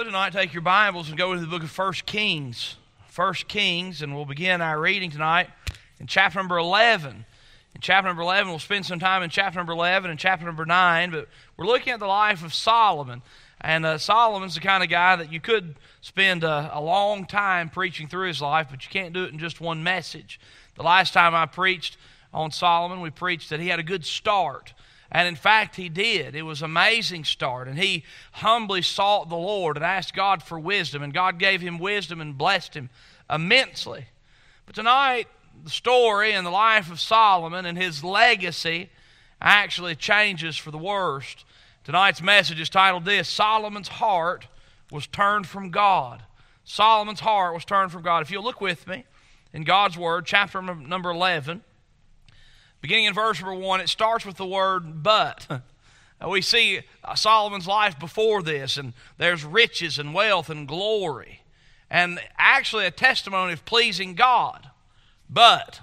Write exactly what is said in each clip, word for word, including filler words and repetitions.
would tonight, take your Bibles and go to the book of First Kings. First Kings, and we'll begin our reading tonight in chapter number eleven. In chapter number eleven, we'll spend some time in chapter number eleven and chapter number nine, but we're looking at the life of Solomon. And uh, Solomon's the kind of guy that you could spend a, a long time preaching through his life, but you can't do it in just one message. The last time I preached on Solomon, we preached that he had a good start. And in fact, he did. It was an amazing start. And he humbly sought the Lord and asked God for wisdom. And God gave him wisdom and blessed him immensely. But tonight, the story and the life of Solomon and his legacy actually changes for the worst. Tonight's message is titled this: Solomon's heart was turned from God. Solomon's heart was turned from God. If you'll look with me in God's Word, chapter number eleven, beginning in verse number one, it starts with the word but. We see Solomon's life before this, and there's riches and wealth and glory, and actually a testimony of pleasing God. But,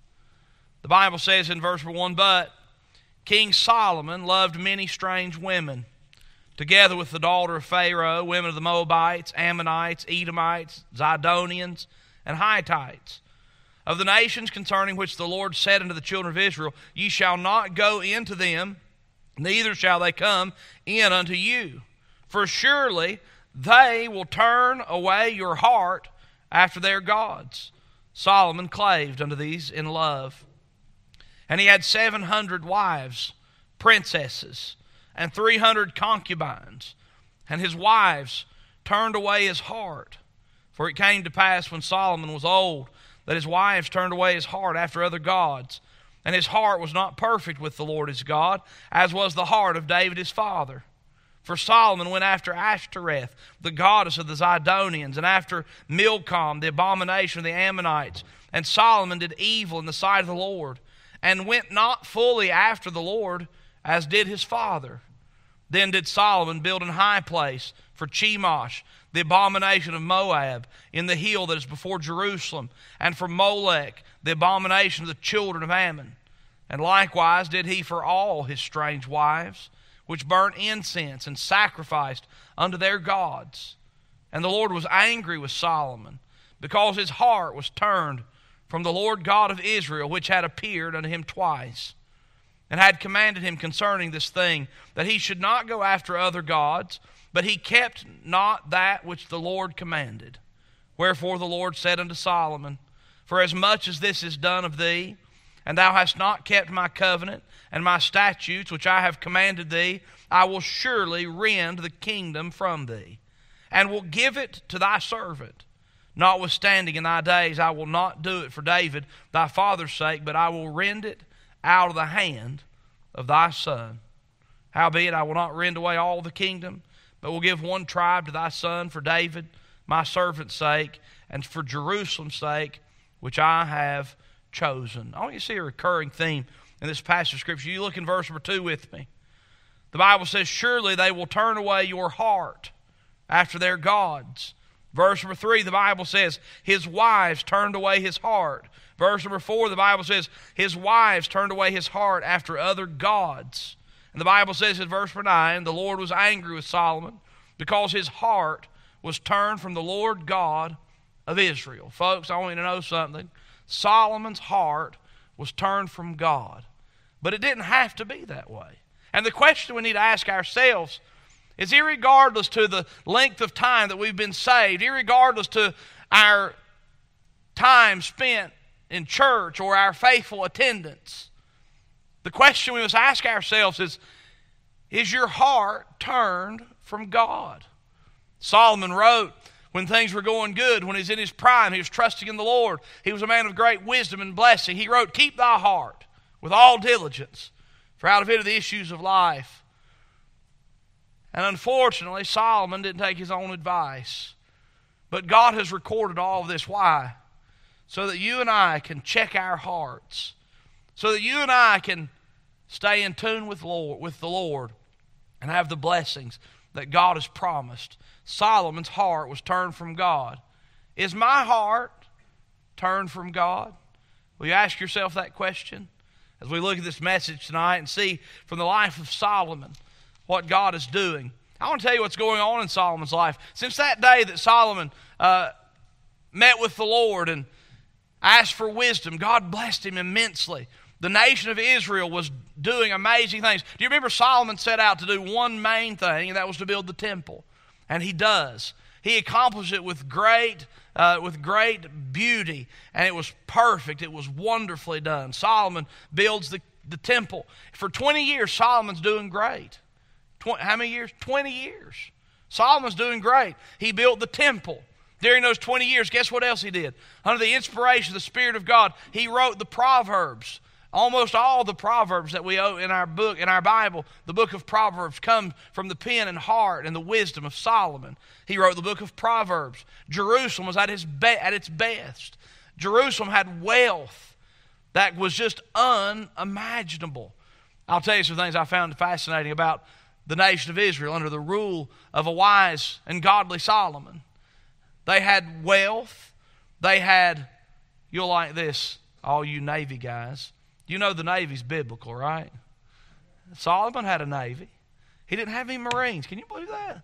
the Bible says in verse number one, but King Solomon loved many strange women, together with the daughter of Pharaoh, women of the Moabites, Ammonites, Edomites, Zidonians, and Hittites, of the nations concerning which the Lord said unto the children of Israel, Ye shall not go into them, neither shall they come in unto you. For surely they will turn away your heart after their gods. Solomon claved unto these in love. And he had seven hundred wives, princesses, and three hundred concubines. And his wives turned away his heart. For it came to pass when Solomon was old, that his wives turned away his heart after other gods, and his heart was not perfect with the Lord his God, as was the heart of David his father. For Solomon went after Ashtoreth, the goddess of the Zidonians, and after Milcom, the abomination of the Ammonites. And Solomon did evil in the sight of the Lord, and went not fully after the Lord, as did his father. Then did Solomon build an high place for Chemosh, the abomination of Moab, in the hill that is before Jerusalem, and for Molech, the abomination of the children of Ammon. And likewise did he for all his strange wives, which burnt incense and sacrificed unto their gods. And the Lord was angry with Solomon, because his heart was turned from the Lord God of Israel, which had appeared unto him twice, and had commanded him concerning this thing, that he should not go after other gods, but he kept not that which the Lord commanded. Wherefore the Lord said unto Solomon, For as much as this is done of thee, and thou hast not kept my covenant and my statutes which I have commanded thee, I will surely rend the kingdom from thee, and will give it to thy servant. Notwithstanding in thy days I will not do it for David thy father's sake, but I will rend it out of the hand of thy son. Howbeit I will not rend away all the kingdom, but will give one tribe to thy son for David, my servant's sake, and for Jerusalem's sake, which I have chosen. I want you to see a recurring theme in this passage of Scripture. You look in verse number two with me. The Bible says, Surely they will turn away your heart after their gods. Verse number three, the Bible says, His wives turned away his heart. Verse number four, the Bible says, His wives turned away his heart after other gods. And the Bible says in verse number nine, the Lord was angry with Solomon because his heart was turned from the Lord God of Israel. Folks, I want you to know something. Solomon's heart was turned from God. But it didn't have to be that way. And the question we need to ask ourselves is, irregardless to the length of time that we've been saved, irregardless to our time spent in church or our faithful attendance, the question we must ask ourselves is, is your heart turned from God? Solomon wrote when things were going good, when he was in his prime, he was trusting in the Lord. He was a man of great wisdom and blessing. He wrote, Keep thy heart with all diligence, for out of it are the issues of life. And unfortunately, Solomon didn't take his own advice. But God has recorded all of this. Why? So that you and I can check our hearts. So that you and I can stay in tune with Lord, with the Lord and have the blessings that God has promised. Solomon's heart was turned from God. Is my heart turned from God? Will you ask yourself that question as we look at this message tonight and see from the life of Solomon what God is doing I want to tell you what's going on in Solomon's life. Since that day that Solomon uh, met with the Lord and asked for wisdom, God blessed him immensely. The nation of Israel was doing amazing things. Do you remember Solomon set out to do one main thing, and that was to build the temple? And he does. He accomplished it with great, uh, with great beauty, and it was perfect. It was wonderfully done. Solomon builds the, the temple. For twenty years, Solomon's doing great. Tw- how many years? twenty years. Solomon's doing great. He built the temple. During those twenty years, guess what else he did? Under the inspiration of the Spirit of God, he wrote the Proverbs. Almost all the Proverbs that we owe in our book, in our Bible, the book of Proverbs, come from the pen and heart and the wisdom of Solomon. He wrote the book of Proverbs. Jerusalem was at, his be- at its best. Jerusalem had wealth that was just unimaginable. I'll tell you some things I found fascinating about the nation of Israel under the rule of a wise and godly Solomon. They had wealth. They had, you'll like this, all you Navy guys. You know the Navy's biblical, right? Solomon had a Navy. He didn't have any Marines. Can you believe that?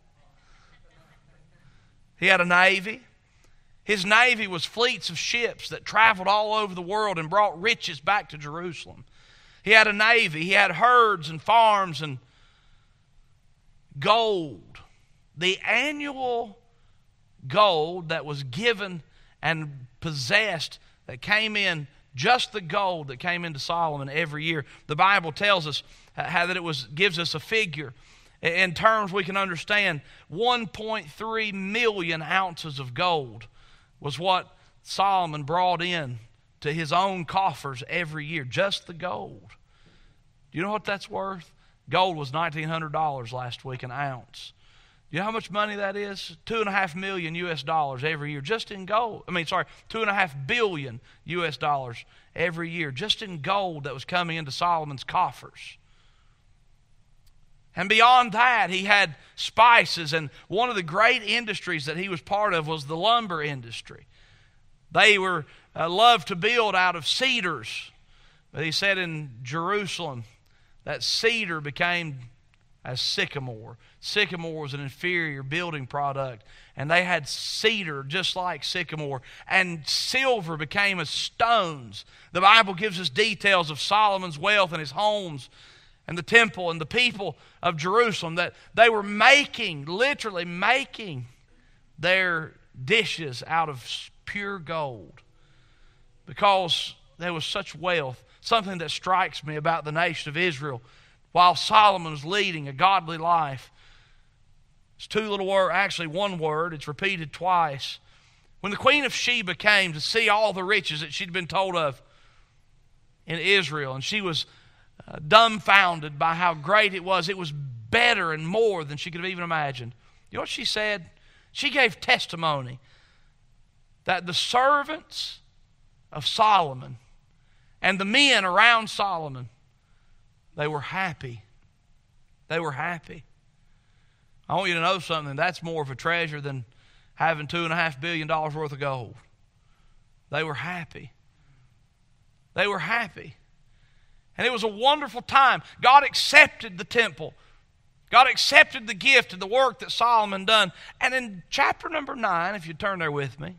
He had a Navy. His Navy was fleets of ships that traveled all over the world and brought riches back to Jerusalem. He had a Navy. He had herds and farms and gold. The annual gold that was given and possessed that came in, just the gold that came into Solomon every year. The Bible tells us how that it was gives us a figure. In terms we can understand, one point three million ounces of gold was what Solomon brought in to his own coffers every year. Just the gold. Do you know what that's worth? Gold was nineteen hundred dollars last week an ounce. You know how much money that is? Two and a half million U S dollars every year just in gold. I mean, sorry, two and a half billion U S dollars every year just in gold that was coming into Solomon's coffers. And beyond that, he had spices, and one of the great industries that he was part of was the lumber industry. They were uh, loved to build out of cedars. But he said in Jerusalem that cedar became as sycamore. Sycamore was an inferior building product, and they had cedar just like sycamore, and silver became as stones. The Bible gives us details of Solomon's wealth and his homes and the temple and the people of Jerusalem, that they were making, literally making their dishes out of pure gold because there was such wealth. Something that strikes me about the nation of Israel while Solomon was leading a godly life. It's two little words, actually one word. It's repeated twice. When the Queen of Sheba came to see all the riches that she'd been told of in Israel, and she was uh, dumbfounded by how great it was, it was better and more than she could have even imagined. You know what she said? She gave testimony that the servants of Solomon and the men around Solomon, they were happy. They were happy. I want you to know something. That's more of a treasure than having two and a half billion dollars worth of gold. They were happy. They were happy. And it was a wonderful time. God accepted the temple. God accepted the gift and the work that Solomon done. And in chapter number nine, if you turn there with me,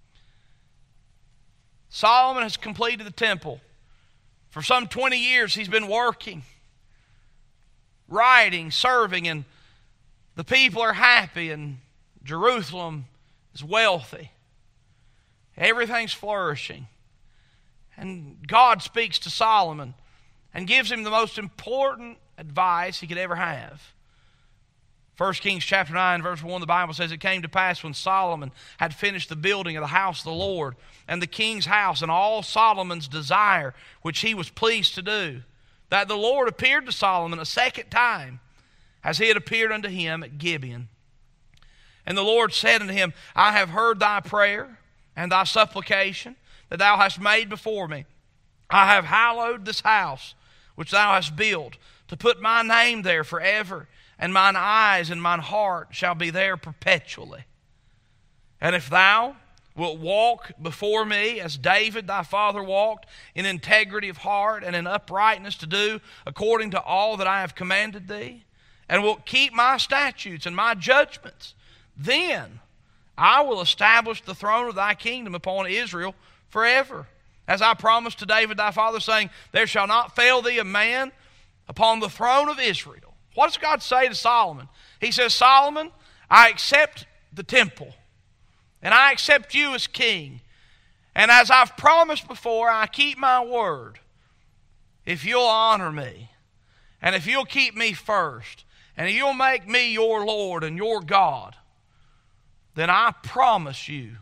Solomon has completed the temple. For some twenty years he's been working, writing, serving, and the people are happy, and Jerusalem is wealthy. Everything's flourishing. And God speaks to Solomon and gives him the most important advice he could ever have. First Kings chapter nine, verse one, the Bible says, "It came to pass when Solomon had finished the building of the house of the Lord and the king's house and all Solomon's desire, which he was pleased to do, that the Lord appeared to Solomon a second time, as he had appeared unto him at Gibeon. And the Lord said unto him, I have heard thy prayer and thy supplication that thou hast made before me. I have hallowed this house which thou hast built, to put my name there forever, and mine eyes and mine heart shall be there perpetually. And if thou wilt walk before me as David thy father walked, in integrity of heart and in uprightness to do according to all that I have commanded thee, and wilt keep my statutes and my judgments, then I will establish the throne of thy kingdom upon Israel forever. As I promised to David thy father, saying, there shall not fail thee a man upon the throne of Israel. What does God say to Solomon? He says, Solomon, I accept the temple, and I accept you as king. And as I've promised before, I keep my word. If you'll honor me, and if you'll keep me first, and if you'll make me your Lord and your God, then I promise you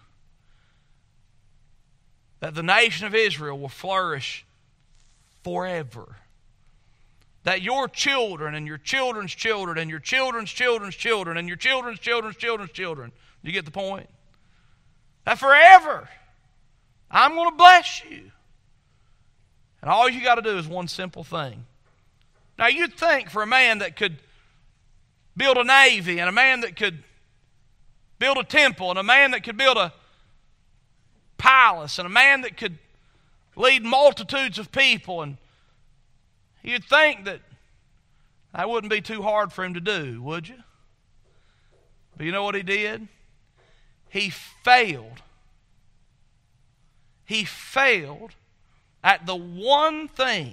that the nation of Israel will flourish forever. That your children and your children's children and your children's children's children and your children's children's children's children, you get the point? That forever, I'm going to bless you. And all you got to do is one simple thing. Now you'd think for a man that could build a navy, and a man that could build a temple, and a man that could build a palace, and a man that could lead multitudes of people, and you'd think that that wouldn't be too hard for him to do, would you? But you know what he did? He failed. He failed at the one thing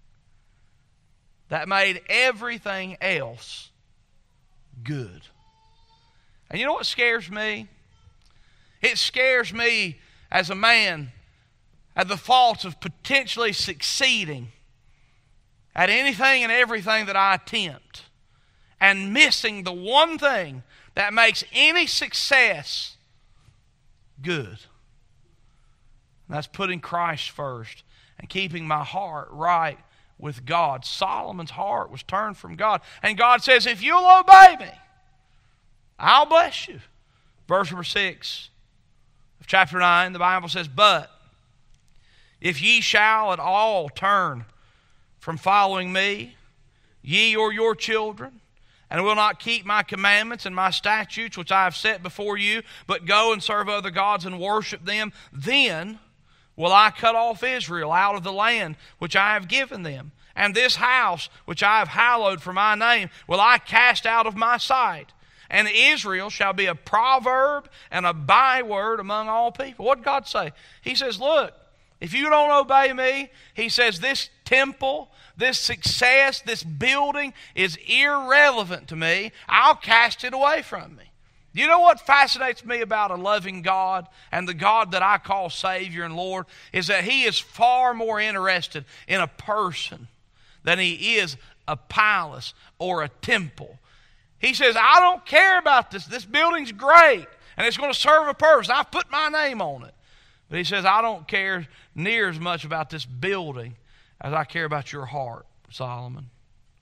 that made everything else good. And you know what scares me? It scares me as a man at the thoughts of potentially succeeding at anything and everything that I attempt and missing the one thing that makes any success good. And that's putting Christ first and keeping my heart right with God. Solomon's heart was turned from God. And God says, if you'll obey me, I'll bless you. Verse number six of chapter nine, the Bible says, but if ye shall at all turn from following me, ye or your children, and will not keep my commandments and my statutes which I have set before you, but go and serve other gods and worship them, then will I cut off Israel out of the land which I have given them. And this house which I have hallowed for my name will I cast out of my sight. And Israel shall be a proverb and a byword among all people. What did God say? He says, look, if you don't obey me, he says this temple, this success, this building is irrelevant to me. I'll cast it away from me. You know what fascinates me about a loving God and the God that I call Savior and Lord is that He is far more interested in a person than He is a palace or a temple. He says, I don't care about this. This building's great and it's going to serve a purpose. I've put my name on it. But He says, I don't care near as much about this building as I care about your heart, Solomon.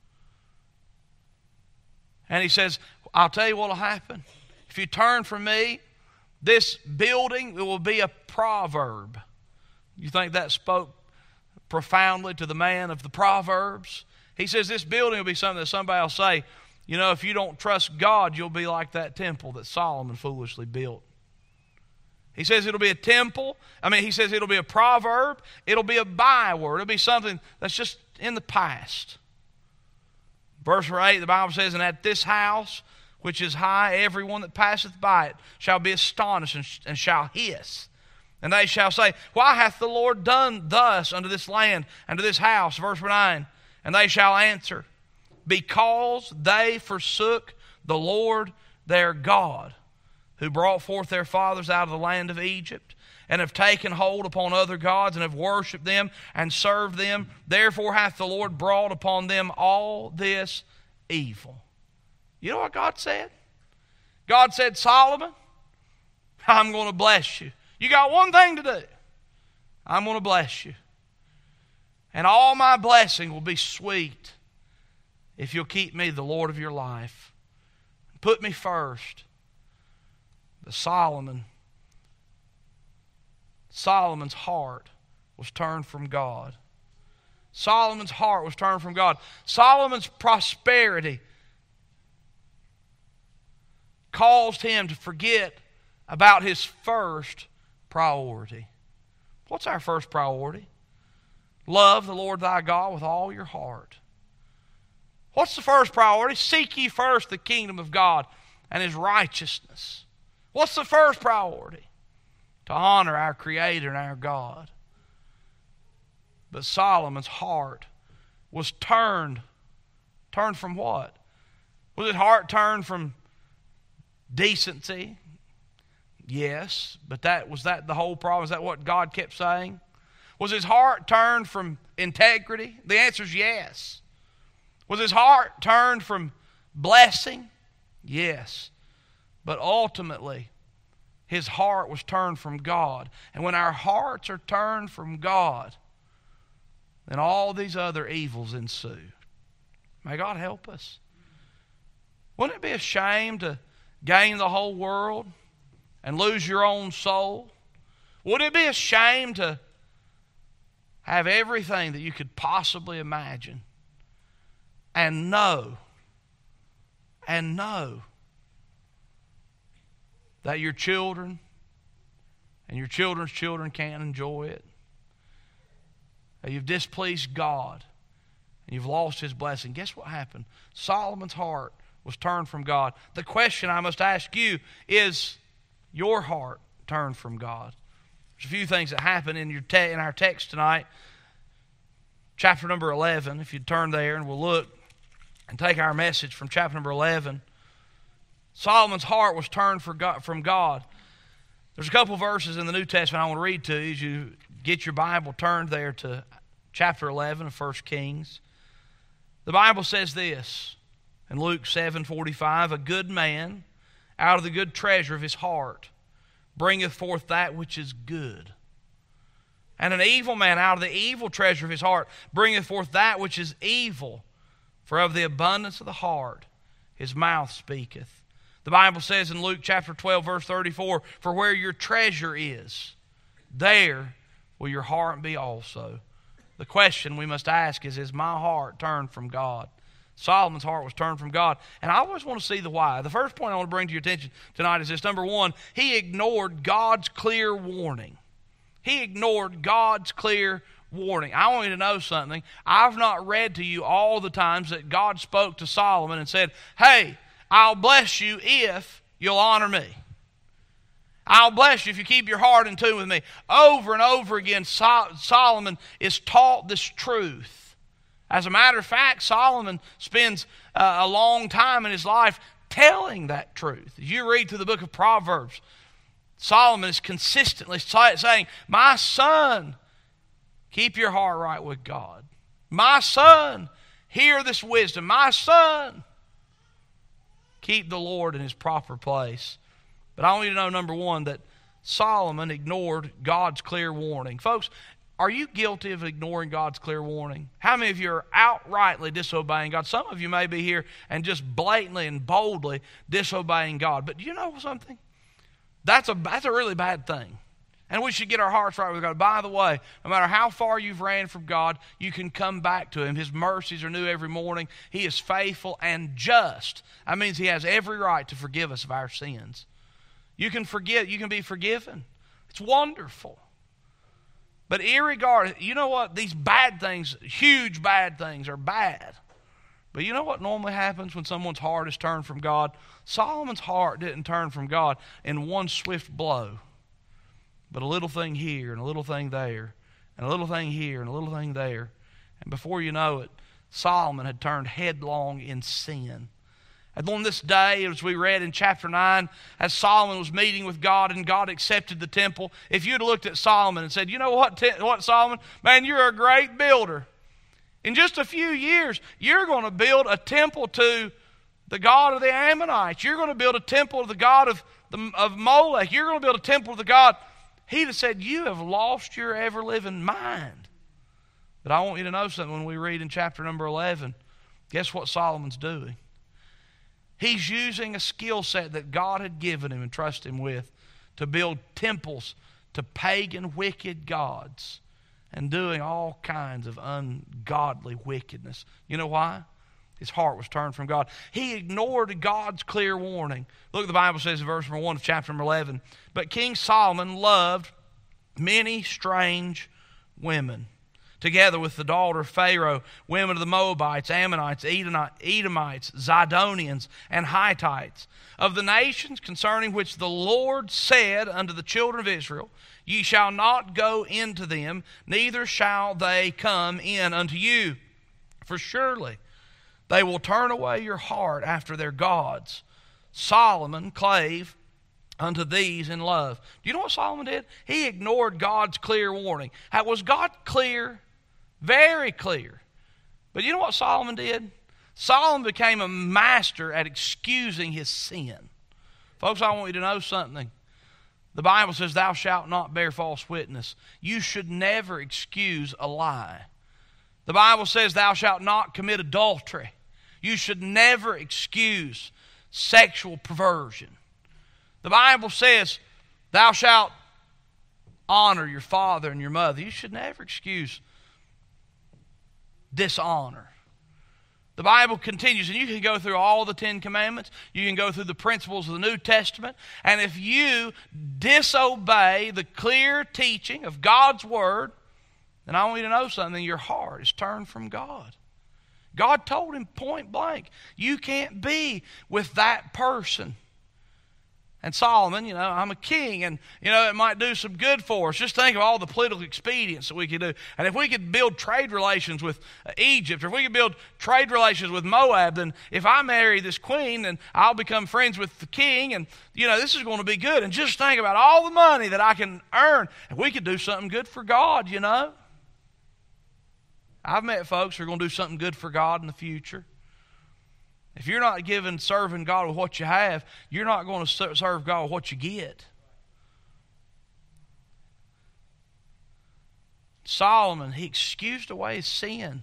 And He says, I'll tell you what will happen. If you turn from me, this building it will be a proverb. You think that spoke profoundly to the man of the Proverbs? He says this building will be something that somebody will say, you know, if you don't trust God, you'll be like that temple that Solomon foolishly built. He says it'll be a temple. I mean, he says it'll be a proverb. It'll be a byword. It'll be something that's just in the past. Verse eight, the Bible says, and at this house which is high, everyone that passeth by it shall be astonished and, and shall hiss. And they shall say, why hath the Lord done thus unto this land and to this house? Verse nine, and they shall answer, because they forsook the Lord their God, who brought forth their fathers out of the land of Egypt, and have taken hold upon other gods, and have worshipped them, and served them. Therefore hath the Lord brought upon them all this evil. You know what God said? God said, Solomon, I'm going to bless you. You got one thing to do. I'm going to bless you. And all my blessing will be sweet if you'll keep me the Lord of your life. Put me first. But Solomon, Solomon's heart was turned from God. Solomon's heart was turned from God. Solomon's prosperity caused him to forget about his first priority. What's our first priority? Love the Lord thy God with all your heart. What's the first priority? Seek ye first the kingdom of God and His righteousness. What's the first priority? To honor our Creator and our God. But Solomon's heart was turned. Turned from what? Was his heart turned from decency? Yes, but that was that the whole problem? Is that what God kept saying? Was his heart turned from integrity? The answer is yes. Was his heart turned from blessing? Yes. But ultimately, his heart was turned from God. And when our hearts are turned from God, then all these other evils ensue. May God help us. Wouldn't it be a shame to gain the whole world and lose your own soul? Wouldn't it be a shame to have everything that you could possibly imagine and know, and know that your children and your children's children can't enjoy it? That you've displeased God and you've lost His blessing. Guess what happened? Solomon's heart was turned from God. The question I must ask you, is your heart turned from God? There's a few things that happen in your te- in our text tonight. Chapter number eleven, if you'd turn there and we'll look and take our message from chapter number eleven. Solomon's heart was turned for God, from God. There's a couple verses in the New Testament I want to read to you as you get your Bible turned there to chapter eleven of First Kings. The Bible says this in Luke seven forty-five, a good man out of the good treasure of his heart bringeth forth that which is good. And an evil man out of the evil treasure of his heart bringeth forth that which is evil. For of the abundance of the heart his mouth speaketh. The Bible says in Luke chapter twelve verse thirty-four, for where your treasure is, there will your heart be also. The question we must ask is, is my heart turned from God? Solomon's heart was turned from God. And I always want to see the why. The first point I want to bring to your attention tonight is this. Number one, he ignored God's clear warning. He ignored God's clear warning. I want you to know something. I've not read to you all the times that God spoke to Solomon and said, hey, I'll bless you if you'll honor me. I'll bless you if you keep your heart in tune with me. Over and over again, Solomon is taught this truth. As a matter of fact, Solomon spends uh, a long time in his life telling that truth. As you read through the book of Proverbs, Solomon is consistently saying, my son, keep your heart right with God. My son, hear this wisdom. My son, keep the Lord in His proper place. But I want you to know, number one, that Solomon ignored God's clear warning. Folks, are you guilty of ignoring God's clear warning? How many of you are outrightly disobeying God? Some of you may be here and just blatantly and boldly disobeying God. But do you know something? That's a, that's a really bad thing. And we should get our hearts right with God. By the way, no matter how far you've ran from God, you can come back to Him. His mercies are new every morning. He is faithful and just. That means He has every right to forgive us of our sins. You can forgive. You can be forgiven. It's wonderful. But irregardless, you know what? These bad things, huge bad things, are bad. But you know what normally happens when someone's heart is turned from God? Solomon's heart didn't turn from God in one swift blow. But a little thing here and a little thing there and a little thing here and a little thing there. And before you know it, Solomon had turned headlong in sin. And on this day, as we read in chapter nine, as Solomon was meeting with God and God accepted the temple, if you'd have looked at Solomon and said, you know what, what Solomon? Man, you're a great builder. In just a few years, you're going to build a temple to the God of the Ammonites. You're going to build a temple to the God of, the, of Molech. You're going to build a temple to the God. He'd have said, you have lost your ever-living mind. But I want you to know something when we read in chapter number eleven. Guess what Solomon's doing? He's using a skill set that God had given him and trusted him with to build temples to pagan, wicked gods and doing all kinds of ungodly wickedness. You know why? His heart was turned from God. He ignored God's clear warning. Look, the Bible says in verse number one of chapter number eleven, but King Solomon loved many strange women. together with the daughter of Pharaoh, women of the Moabites, Ammonites, Edomites, Zidonians, and Hittites, of the nations concerning which the Lord said unto the children of Israel, Ye shall not go into them, neither shall they come in unto you. For surely they will turn away your heart after their gods. Solomon clave unto these in love. Do you know what Solomon did? He ignored God's clear warning. How, was God clear? Very clear. But you know what Solomon did? Solomon became a master at excusing his sin. Folks, I want you to know something. The Bible says, Thou shalt not bear false witness. You should never excuse a lie. The Bible says, Thou shalt not commit adultery. You should never excuse sexual perversion. The Bible says, Thou shalt honor your father and your mother. You should never excuse dishonor. The Bible continues, and you can go through all the Ten Commandments. You can go through the principles of the New Testament. And if you disobey the clear teaching of God's Word, then I want you to know something. Your heart is turned from God. God told him point blank, you can't be with that person. And Solomon, you know, I'm a king, and, you know, it might do some good for us. Just think of all the political expedience that we could do. And if we could build trade relations with Egypt, or if we could build trade relations with Moab, then if I marry this queen, then I'll become friends with the king, and, you know, this is going to be good. And just think about all the money that I can earn, and we could do something good for God, you know. I've met folks who are going to do something good for God in the future. If you're not giving, serving God with what you have, you're not going to serve God with what you get. Solomon, he excused away his sin.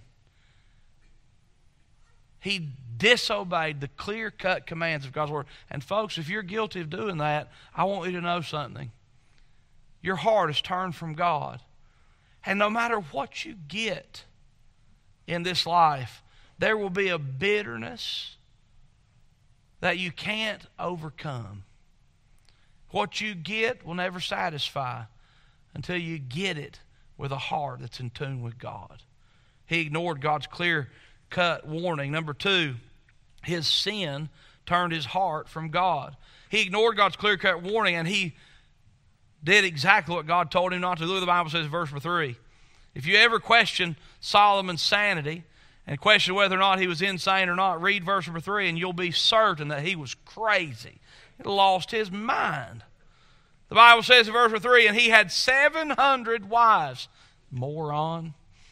He disobeyed the clear-cut commands of God's Word. And folks, if you're guilty of doing that, I want you to know something. Your heart is turned from God. And no matter what you get in this life, there will be a bitterness that you can't overcome. What you get will never satisfy until you get it with a heart that's in tune with God. He ignored God's clear-cut warning. Number two, his sin turned his heart from God. He ignored God's clear-cut warning, and he did exactly what God told him not to do. The Bible says in verse three, if you ever question Solomon's sanity and question whether or not he was insane or not, read verse number three, and you'll be certain that he was crazy. He lost his mind. The Bible says in verse number three, and he had seven hundred wives. Moron.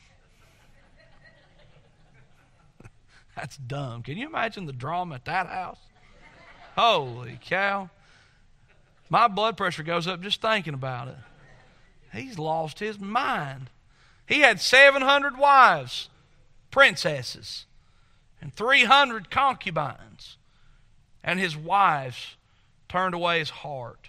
That's dumb. Can you imagine the drama at that house? Holy cow. My blood pressure goes up just thinking about it. He's lost his mind. He had seven hundred wives, princesses, and three hundred concubines, and his wives turned away his heart.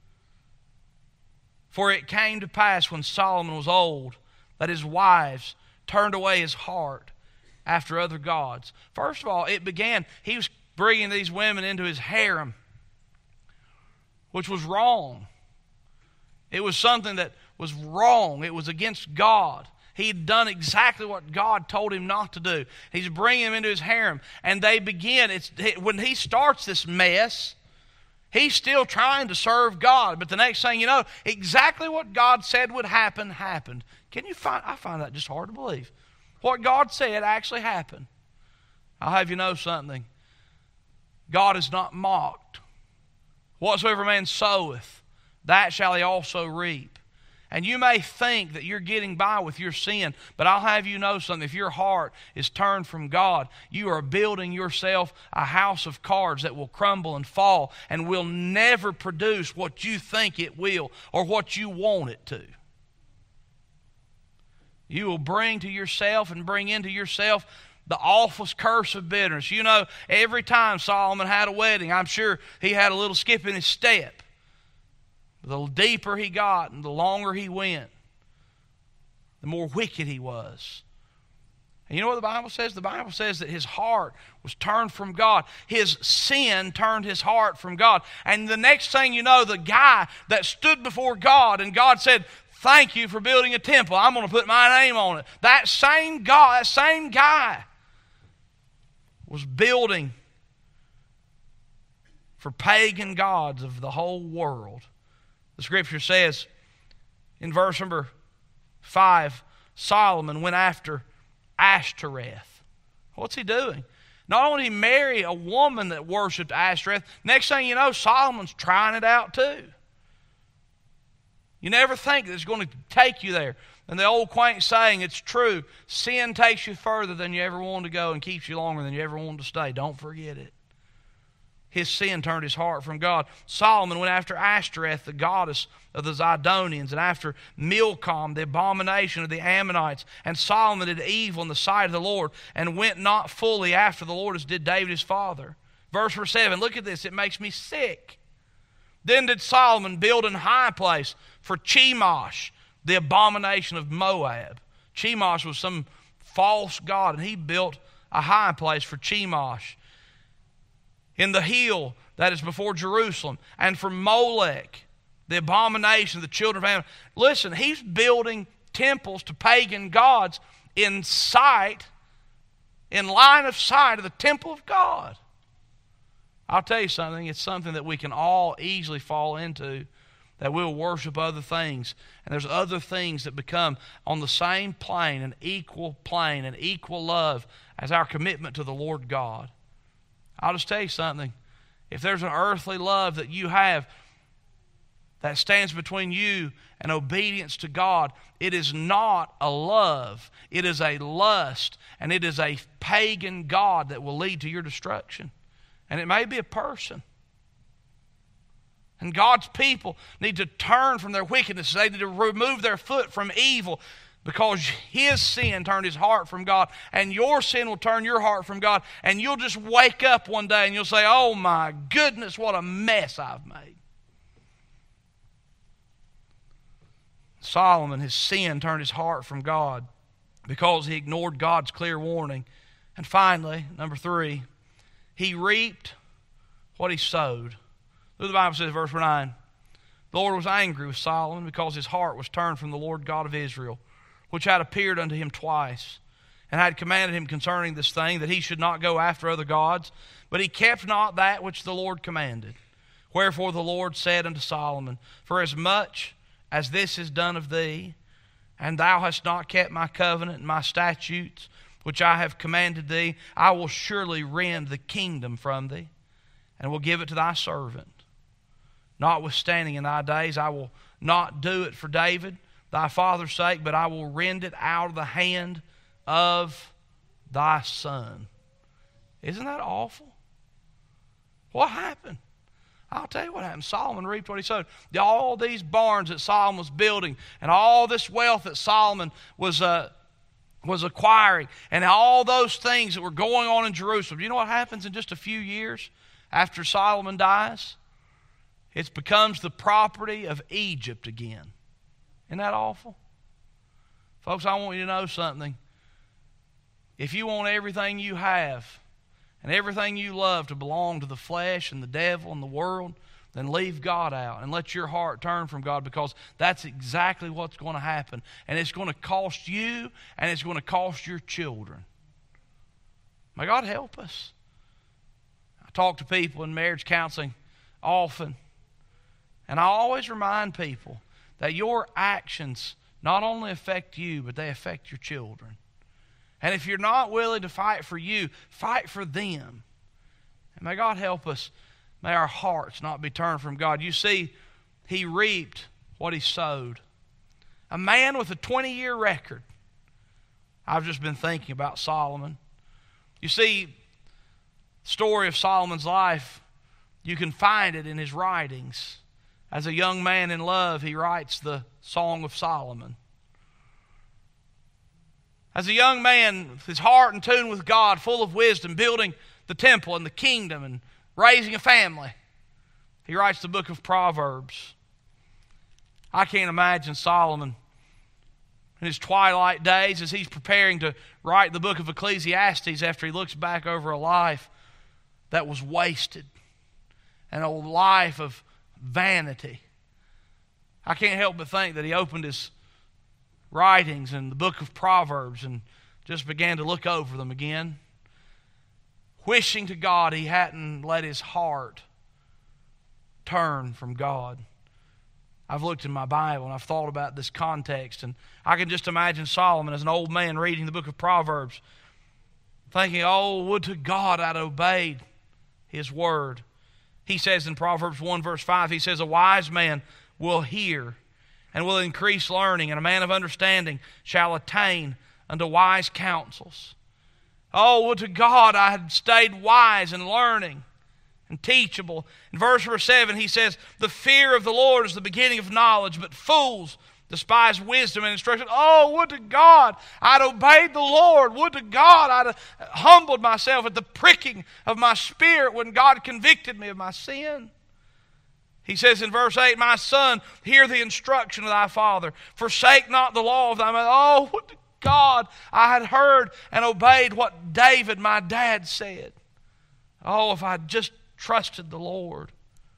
For it came to pass when Solomon was old that his wives turned away his heart after other gods. First of all, it began, he was bringing these women into his harem, which was wrong. It was something that was wrong. It was against God. He had done exactly what God told him not to do. He's bringing them into his harem. And they begin, it's, when he starts this mess, he's still trying to serve God. But the next thing you know, exactly what God said would happen, happened. Can you find, I find that just hard to believe. What God said actually happened. I'll have you know something. God is not mocked. Whatsoever man soweth, that shall he also reap. And you may think that you're getting by with your sin, but I'll have you know something. If your heart is turned from God, you are building yourself a house of cards that will crumble and fall and will never produce what you think it will or what you want it to. You will bring to yourself and bring into yourself the awful curse of bitterness. You know, every time Solomon had a wedding, I'm sure he had a little skip in his step. The deeper he got and the longer he went, the more wicked he was. And you know what the Bible says? The Bible says that his heart was turned from God. His sin turned his heart from God. And the next thing you know, the guy that stood before God and God said, Thank you for building a temple. I'm going to put my name on it. That same God, that same guy was building for pagan gods of the whole world. The scripture says in verse number five, Solomon went after Ashtoreth. What's he doing? Not only did he marry a woman that worshipped Ashtoreth, next thing you know, Solomon's trying it out too. You never think that it's going to take you there. And the old quaint saying, it's true, sin takes you further than you ever wanted to go and keeps you longer than you ever wanted to stay. Don't forget it. His sin turned his heart from God. Solomon went after Ashtoreth, the goddess of the Zidonians, and after Milcom, the abomination of the Ammonites. And Solomon did evil in the sight of the Lord, and went not fully after the Lord as did David his father. Verse seven, look at this, it makes me sick. Then did Solomon build an high place for Chemosh, the abomination of Moab. Chemosh was some false god, and he built a high place for Chemosh in the hill that is before Jerusalem, and for Molech, the abomination of the children of Ammon. Listen, he's building temples to pagan gods in sight, in line of sight of the temple of God. I'll tell you something, it's something that we can all easily fall into, that we'll worship other things. And there's other things that become on the same plane, an equal plane, an equal love as our commitment to the Lord God. I'll just tell you something. If there's an earthly love that you have that stands between you and obedience to God, it is not a love. It is a lust, and it is a pagan god that will lead to your destruction. And it may be a person. And God's people need to turn from their wickedness. They need to remove their foot from evil, because his sin turned his heart from God, and your sin will turn your heart from God, and you'll just wake up one day and you'll say, oh my goodness, what a mess I've made. Solomon, his sin turned his heart from God because he ignored God's clear warning. And finally, number three, he reaped what he sowed. Look what the Bible says, verse nine. The Lord was angry with Solomon because his heart was turned from the Lord God of Israel, which had appeared unto him twice, and had commanded him concerning this thing, that he should not go after other gods. But he kept not that which the Lord commanded. Wherefore the Lord said unto Solomon, For as much as this is done of thee, and thou hast not kept my covenant and my statutes, which I have commanded thee, I will surely rend the kingdom from thee, and will give it to thy servant. Notwithstanding in thy days I will not do it for David, thy father's sake, but I will rend it out of the hand of thy son. Isn't that awful? What happened? I'll tell you what happened. Solomon reaped what he sowed. All these barns that Solomon was building, and all this wealth that Solomon was uh, was acquiring, and all those things that were going on in Jerusalem. Do you know what happens in just a few years after Solomon dies? It becomes the property of Egypt again. Isn't that awful? Folks, I want you to know something. If you want everything you have and everything you love to belong to the flesh and the devil and the world, then leave God out and let your heart turn from God, because that's exactly what's going to happen. And it's going to cost you, and it's going to cost your children. May God help us. I talk to people in marriage counseling often, and I always remind people that your actions not only affect you, but they affect your children. And if you're not willing to fight for you, fight for them. And may God help us. May our hearts not be turned from God. You see, he reaped what he sowed. A man with a twenty-year record. I've just been thinking about Solomon. You see, the story of Solomon's life, you can find it in his writings. As a young man in love, he writes the Song of Solomon. As a young man, with his heart in tune with God, full of wisdom, building the temple and the kingdom and raising a family, he writes the book of Proverbs. I can't imagine Solomon in his twilight days as he's preparing to write the book of Ecclesiastes after he looks back over a life that was wasted and a life of vanity. I can't help but think that he opened his writings in the book of Proverbs and just began to look over them again, wishing to God he hadn't let his heart turn from God. I've looked in my Bible and I've thought about this context, and I can just imagine Solomon as an old man reading the book of Proverbs, thinking, oh, would to God I'd obeyed his word. He says in Proverbs one verse five, he says, a wise man will hear and will increase learning, and a man of understanding shall attain unto wise counsels. Oh, would to God I had stayed wise and learning and teachable. In verse number seven, he says, the fear of the Lord is the beginning of knowledge, but fools despise wisdom and instruction. Oh, would to God I'd obeyed the Lord. Would to God I'd humbled myself at the pricking of my spirit when God convicted me of my sin. He says in verse eight, my son, hear the instruction of thy father. Forsake not the law of thy mother. Oh, would to God I had heard and obeyed what David, my dad, said. Oh, if I'd just trusted the Lord.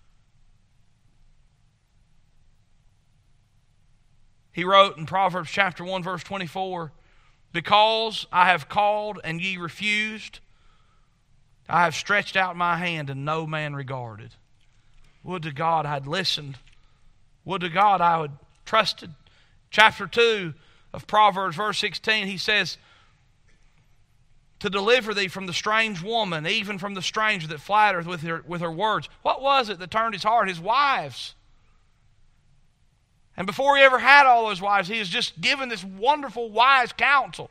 He wrote in Proverbs chapter one, verse twenty-four, because I have called and ye refused, I have stretched out my hand and no man regarded. Would to God I had listened. Would to God I had trusted. Chapter two of Proverbs, verse sixteen, he says, to deliver thee from the strange woman, even from the stranger that flattereth with her, with her words. What was it that turned his heart? His wives. And before he ever had all those wives, he was just given this wonderful wise counsel.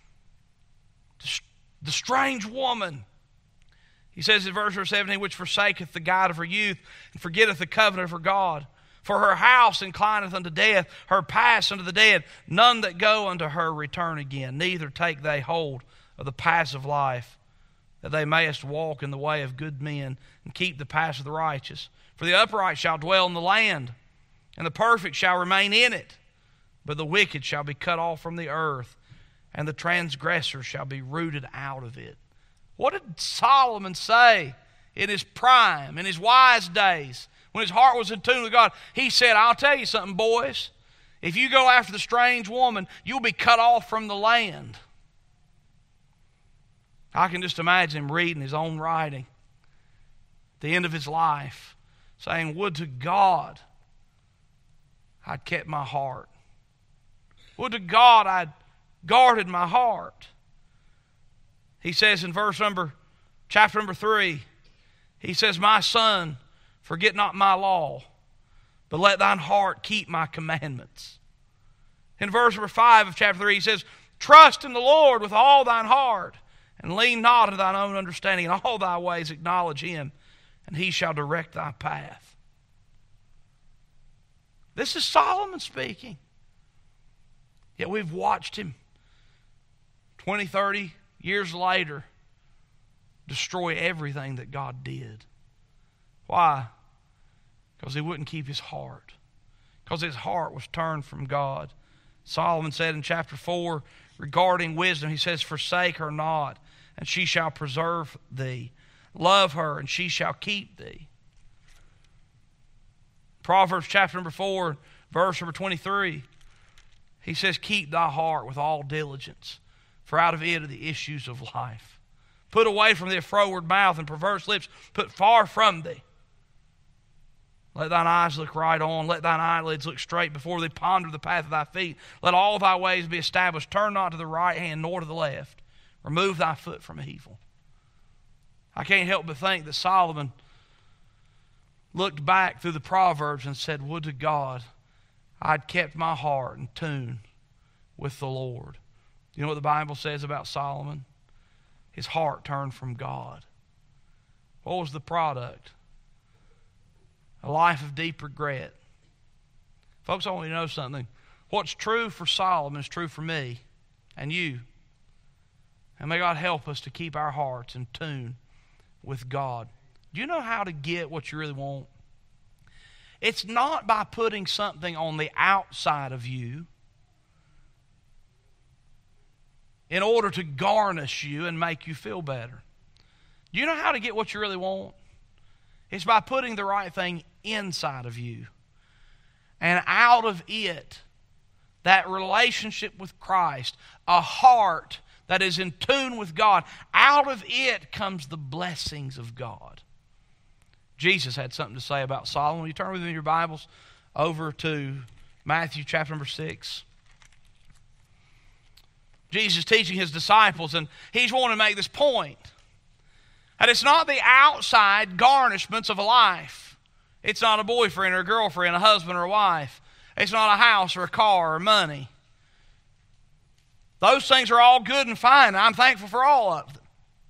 The strange woman. He says in verse seventeen, which forsaketh the guide of her youth, and forgetteth the covenant of her God. For her house inclineth unto death, her paths unto the dead. None that go unto her return again, neither take they hold of the paths of life, that they mayest walk in the way of good men, and keep the paths of the righteous. For the upright shall dwell in the land, and the perfect shall remain in it. But the wicked shall be cut off from the earth, and the transgressor shall be rooted out of it. What did Solomon say in his prime, in his wise days, when his heart was in tune with God? He said, I'll tell you something, boys. If you go after the strange woman, you'll be cut off from the land. I can just imagine him reading his own writing at the end of his life, saying, would to God I'd kept my heart. Would to God I'd guarded my heart. He says in verse number, chapter number three, he says, my son, forget not my law, but let thine heart keep my commandments. In verse number five of chapter three, he says, trust in the Lord with all thine heart, and lean not to thine own understanding. In all thy ways acknowledge him, and he shall direct thy path. This is Solomon speaking. Yet we've watched him twenty, thirty years later destroy everything that God did. Why? Because he wouldn't keep his heart. Because his heart was turned from God. Solomon said in chapter four regarding wisdom, he says, forsake her not, and she shall preserve thee. Love her, and she shall keep thee. Proverbs chapter number four, verse number twenty-three, he says, keep thy heart with all diligence, for out of it are the issues of life. Put away from thee a froward mouth and perverse lips, put far from thee. Let thine eyes look right on, let thine eyelids look straight before thee, ponder the path of thy feet. Let all thy ways be established, turn not to the right hand nor to the left. Remove thy foot from evil. I can't help but think that Solomon looked back through the Proverbs and said, would to God I'd kept my heart in tune with the Lord. You know what the Bible says about Solomon? His heart turned from God. What was the product? A life of deep regret. Folks, I want you to know something. What's true for Solomon is true for me and you. And may God help us to keep our hearts in tune with God. Do you know how to get what you really want? It's not by putting something on the outside of you in order to garnish you and make you feel better. Do you know how to get what you really want? It's by putting the right thing inside of you. And out of it, that relationship with Christ, a heart that is in tune with God, out of it comes the blessings of God. Jesus had something to say about Solomon. You turn with me in your Bibles over to Matthew chapter number six. Jesus teaching his disciples, and he's wanting to make this point. And it's not the outside garnishments of a life. It's not a boyfriend or a girlfriend, a husband or a wife. It's not a house or a car or money. Those things are all good and fine. I'm thankful for all of them.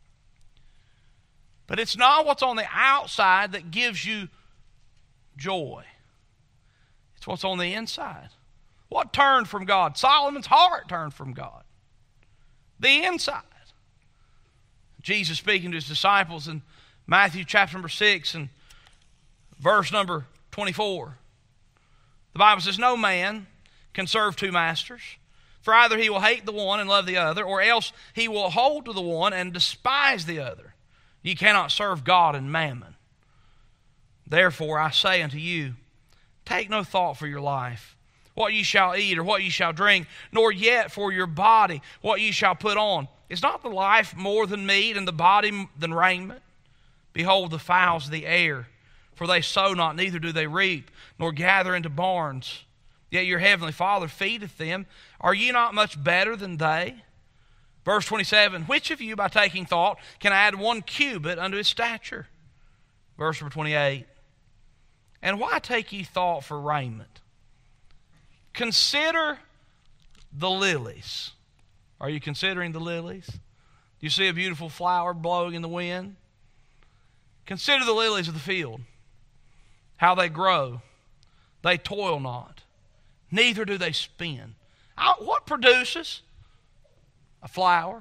But it's not what's on the outside that gives you joy. It's what's on the inside. What turned from God? Solomon's heart turned from God. The inside. Jesus speaking to his disciples in Matthew chapter number six and verse number twenty-four. The Bible says, no man can serve two masters, for either he will hate the one and love the other, or else he will hold to the one and despise the other. You cannot serve God and mammon. Therefore I say unto you, take no thought for your life, what ye shall eat or what ye shall drink, nor yet for your body what ye shall put on. Is not the life more than meat, and the body than raiment? Behold the fowls of the air, for they sow not, neither do they reap, nor gather into barns. Yet your heavenly Father feedeth them. Are ye not much better than they? Verse twenty-seven, which of you by taking thought can add one cubit unto his stature? Verse number twenty-eight, and why take ye thought for raiment? Consider the lilies. Are you considering the lilies? Do you see a beautiful flower blowing in the wind? Consider the lilies of the field, how they grow. They toil not, neither do they spin. What produces a flower?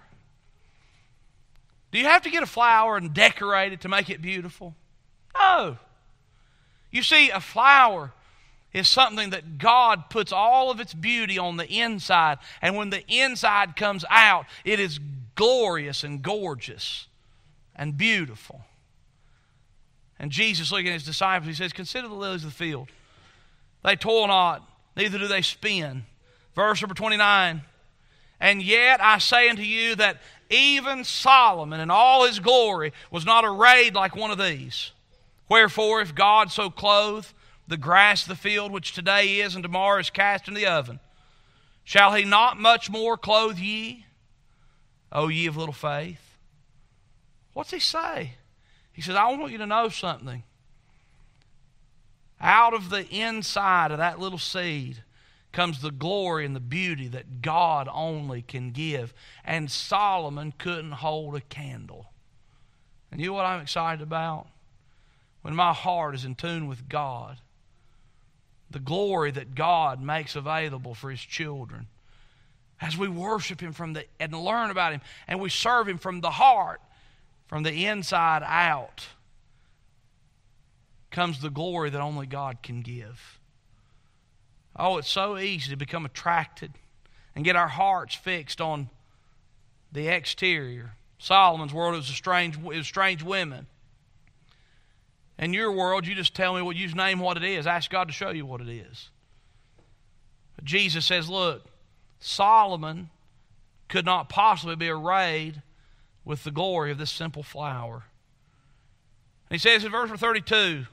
Do you have to get a flower and decorate it to make it beautiful? No. You see, a flower is something that God puts all of its beauty on the inside, and when the inside comes out, it is glorious and gorgeous and beautiful. And Jesus, looking at his disciples, he says, consider the lilies of the field. They toil not, neither do they spin. Verse number twenty-nine, and yet I say unto you that even Solomon in all his glory was not arrayed like one of these. Wherefore, if God so clothe the grass of the field, which today is and tomorrow is cast into the oven, shall he not much more clothe ye, O ye of little faith? What's he say? He says, I want you to know something. Out of the inside of that little seed comes the glory and the beauty that God only can give. And Solomon couldn't hold a candle. And you know what I'm excited about? When my heart is in tune with God, the glory that God makes available for his children, as we worship him from the and learn about him, and we serve him from the heart, from the inside out, comes the glory that only God can give. Oh, it's so easy to become attracted and get our hearts fixed on the exterior. Solomon's world was a strange, it was strange women. In your world, you just tell me, well, you just name what it is. Ask God to show you what it is. But Jesus says, look, Solomon could not possibly be arrayed with the glory of this simple flower. And he says in verse thirty-two,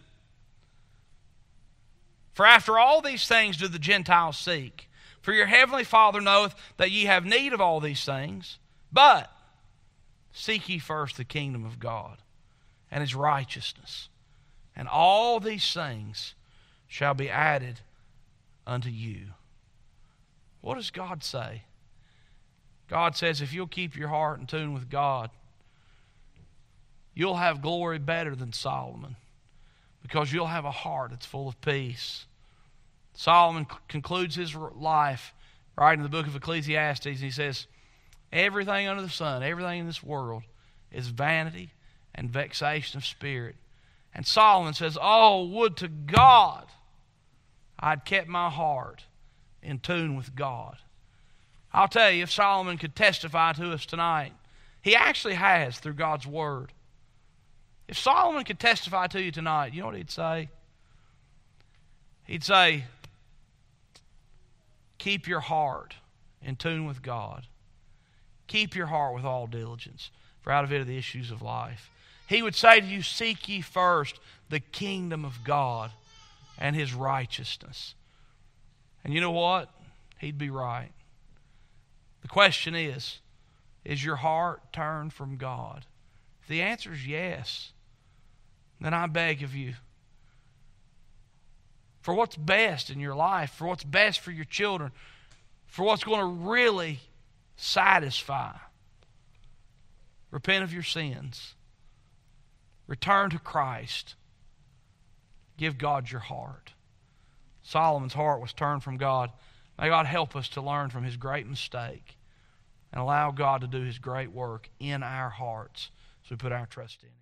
for after all these things do the Gentiles seek. For your heavenly Father knoweth that ye have need of all these things. But seek ye first the kingdom of God and his righteousness, and all these things shall be added unto you. What does God say? God says if you'll keep your heart in tune with God, you'll have glory better than Solomon, because you'll have a heart that's full of peace. Solomon concludes his life right in the book of Ecclesiastes, and he says, everything under the sun, everything in this world is vanity and vexation of spirit. And Solomon says, oh, would to God I'd kept my heart in tune with God. I'll tell you, if Solomon could testify to us tonight, he actually has through God's Word. If Solomon could testify to you tonight, you know what he'd say? He'd say, keep your heart in tune with God. Keep your heart with all diligence, for out of it are the issues of life. He would say to you, seek ye first the kingdom of God and His righteousness. And you know what? He'd be right. The question is, is your heart turned from God? If the answer is yes, then I beg of you, for what's best in your life, for what's best for your children, for what's going to really satisfy, repent of your sins. Return to Christ. Give God your heart. Solomon's heart was turned from God. May God help us to learn from his great mistake and allow God to do His great work in our hearts as we put our trust in Him.